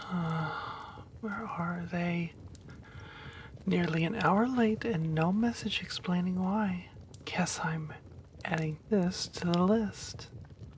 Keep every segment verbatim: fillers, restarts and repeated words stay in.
Uh, where are they? Nearly an hour late and no message explaining why. Guess I'm adding this to the list.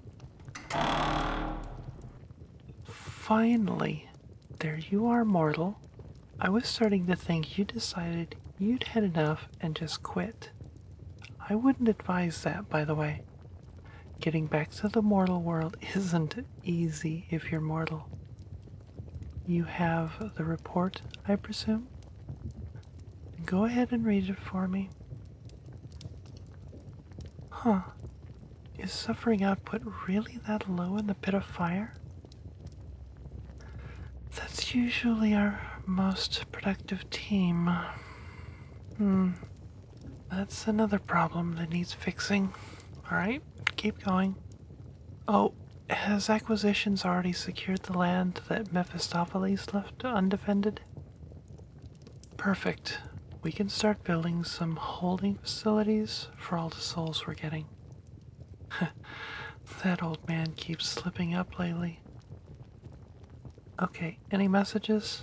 Finally, there you are, mortal. I was starting to think you decided you'd had enough and just quit. I wouldn't advise that, by the way. Getting back to the mortal world isn't easy if you're mortal. You have the report, I presume? Go ahead and read it for me. Huh. Is suffering output really that low in the pit of fire? That's usually our most productive team. Hmm. That's another problem that needs fixing. Alright, keep going. Oh, has Acquisitions already secured the land that Mephistopheles left undefended? Perfect. We can start building some holding facilities for all the souls we're getting. That old man keeps slipping up lately. Okay, any messages?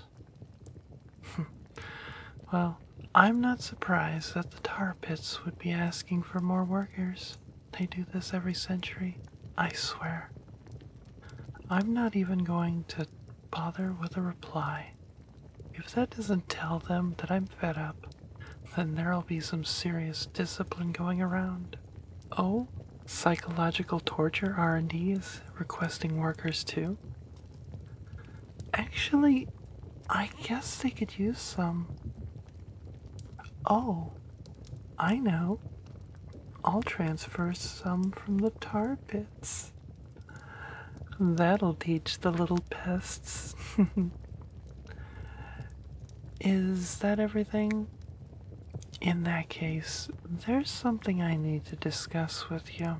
Well, I'm not surprised that the tar pits would be asking for more workers. They do this every century, I swear. I'm not even going to bother with a reply. If that doesn't tell them that I'm fed up, then there'll be some serious discipline going around. Oh, psychological torture R and D is requesting workers too? Actually, I guess they could use some. Oh, I know. I'll transfer some from the tar pits. That'll teach the little pests. Is that everything? In that case, there's something I need to discuss with you.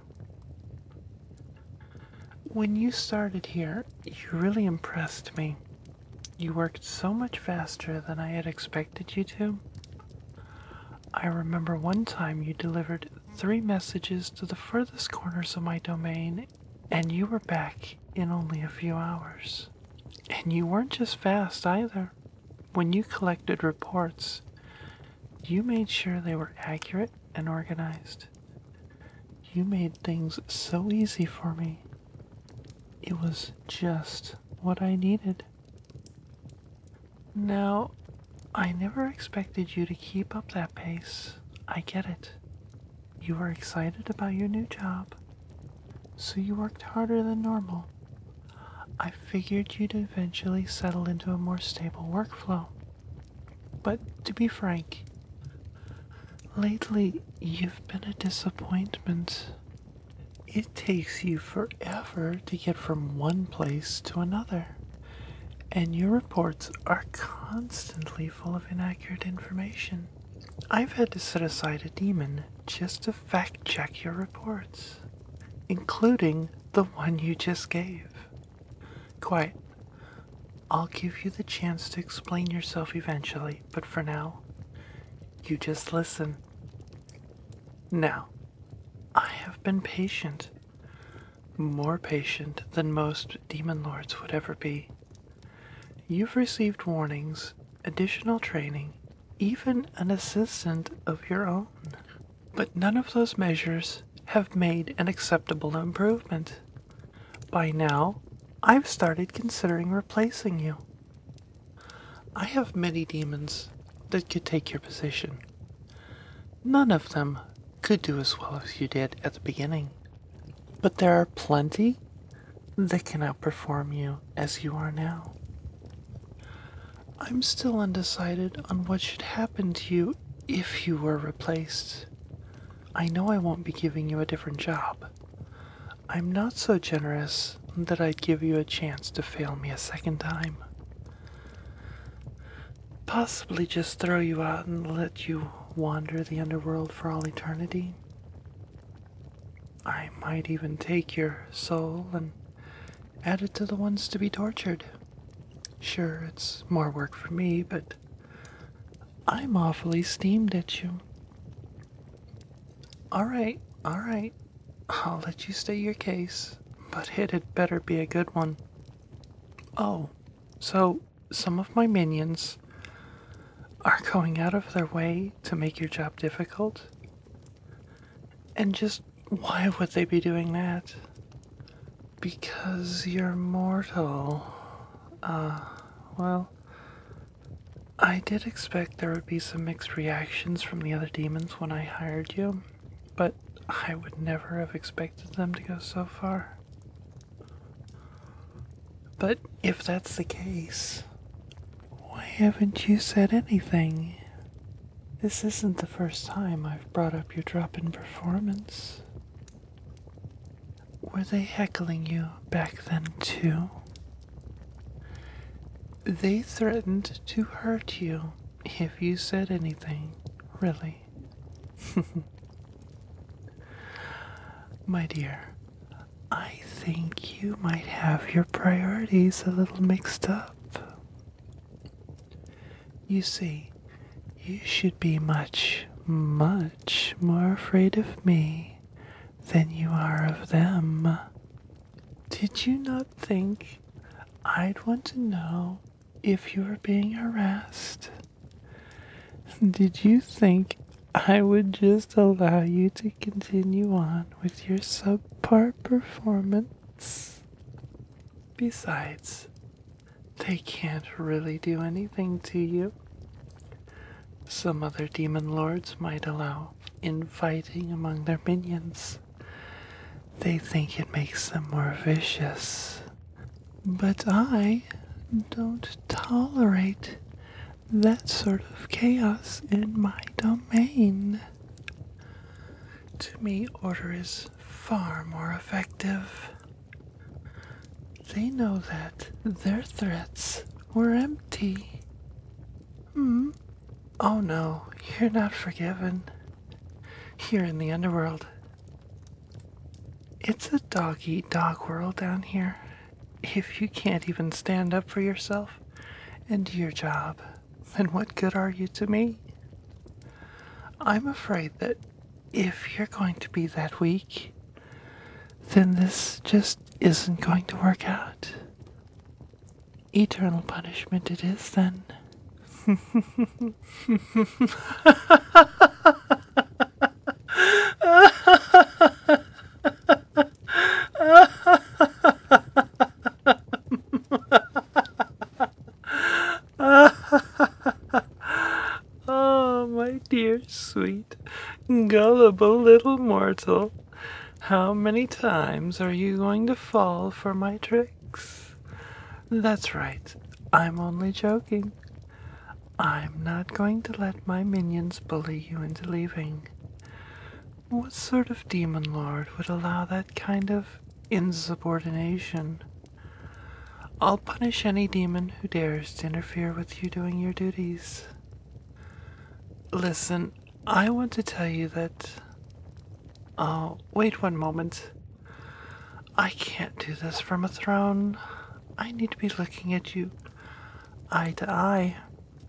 When you started here, you really impressed me. You worked so much faster than I had expected you to. I remember one time you delivered three messages to the furthest corners of my domain, and you were back in only a few hours. And you weren't just fast either. When you collected reports, you made sure they were accurate and organized. You made things so easy for me. It was just what I needed. Now, I never expected you to keep up that pace. I get it. You were excited about your new job, so you worked harder than normal. I figured you'd eventually settle into a more stable workflow. But to be frank, lately you've been a disappointment. It takes you forever to get from one place to another, and your reports are constantly full of inaccurate information. I've had to set aside a demon just to fact check your reports, including the one you just gave. Quiet. I'll give you the chance to explain yourself eventually, but for now, you just listen. Now, I have been patient. More patient than most demon lords would ever be. You've received warnings, additional training, even an assistant of your own. But none of those measures have made an acceptable improvement. By now, I've started considering replacing you. I have many demons that could take your position. None of them could do as well as you did at the beginning. But there are plenty that can outperform you as you are now. I'm still undecided on what should happen to you if you were replaced. I know I won't be giving you a different job. I'm not so generous that I'd give you a chance to fail me a second time. Possibly just throw you out and let you wander the underworld for all eternity. I might even take your soul and add it to the ones to be tortured. Sure, it's more work for me, but I'm awfully steamed at you. Alright, alright. I'll let you state your case, but it had better be a good one. Oh, So, some of my minions are going out of their way to make your job difficult. And just why would they be doing that? Because you're mortal. Uh, well, I did expect there would be some mixed reactions from the other demons when I hired you, but I would never have expected them to go so far. But if that's the case, why haven't you said anything? This isn't the first time I've brought up your drop in performance. Were they heckling you back then too? They threatened to hurt you if you said anything, really. My dear, I think you might have your priorities a little mixed up. You see, you should be much, much more afraid of me than you are of them. Did you not think I'd want to know if you were being harassed? Did you think I would just allow you to continue on with your subpar performance? Besides, they can't really do anything to you. Some other demon lords might allow infighting among their minions. They think it makes them more vicious. But I don't tolerate that sort of chaos in my domain. To me, order is far more effective. They know that their threats were empty. Hmm? Oh no, you're not forgiven. Here in the underworld. It's a dog-eat-dog world down here. If you can't even stand up for yourself and do your job, then what good are you to me? I'm afraid that if you're going to be that weak, then this just isn't going to work out. Eternal punishment it is, then. Oh, my dear, sweet, gullible little mortal. How many times are you going to fall for my tricks? That's right, I'm only joking. I'm not going to let my minions bully you into leaving. What sort of demon lord would allow that kind of insubordination? I'll punish any demon who dares to interfere with you doing your duties. Listen, I want to tell you that... Oh, wait one moment. I can't do this from a throne. I need to be looking at you eye to eye.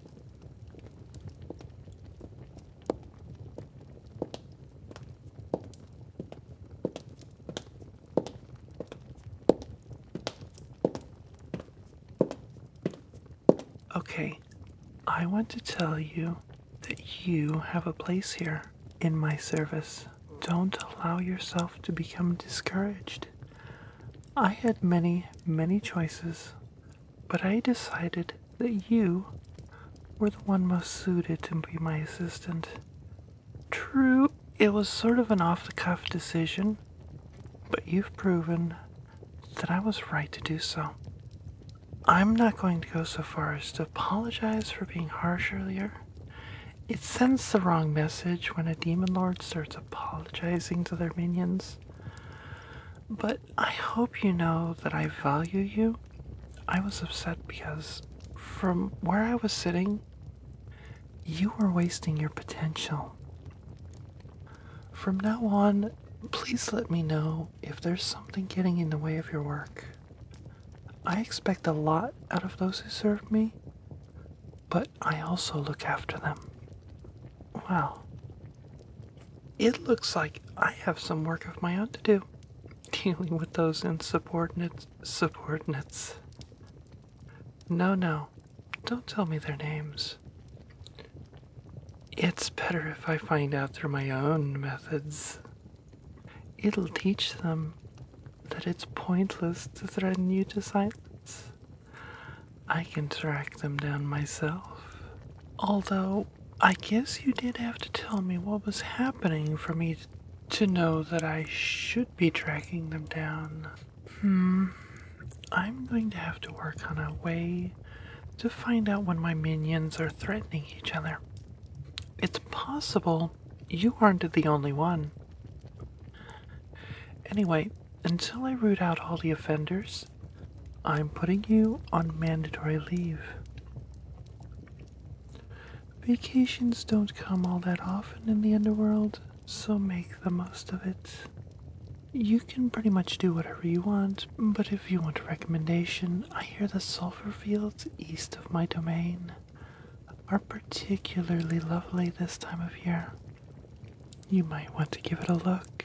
Okay, I want to tell you that you have a place here in my service. Don't allow yourself to become discouraged. I had many, many choices, but I decided that you were the one most suited to be my assistant. True, it was sort of an off-the-cuff decision, but you've proven that I was right to do so. I'm not going to go so far as to apologize for being harsh earlier. It sends the wrong message when a demon lord starts apologizing to their minions. But I hope you know that I value you. I was upset because from where I was sitting, you were wasting your potential. From now on, please let me know if there's something getting in the way of your work. I expect a lot out of those who serve me, but I also look after them. Well, it looks like I have some work of my own to do, dealing with those insubordinate subordinates. No, no. Don't tell me their names. It's better if I find out through my own methods. It'll teach them that it's pointless to threaten you to silence. I can track them down myself. Although, I guess you did have to tell me what was happening for me to know that I should be tracking them down. Hmm, I'm going to have to work on a way to find out when my minions are threatening each other. It's possible you aren't the only one. Anyway, until I root out all the offenders, I'm putting you on mandatory leave. Vacations don't come all that often in the underworld, so make the most of it. You can pretty much do whatever you want, but if you want a recommendation, I hear the sulfur fields east of my domain are particularly lovely this time of year. You might want to give it a look.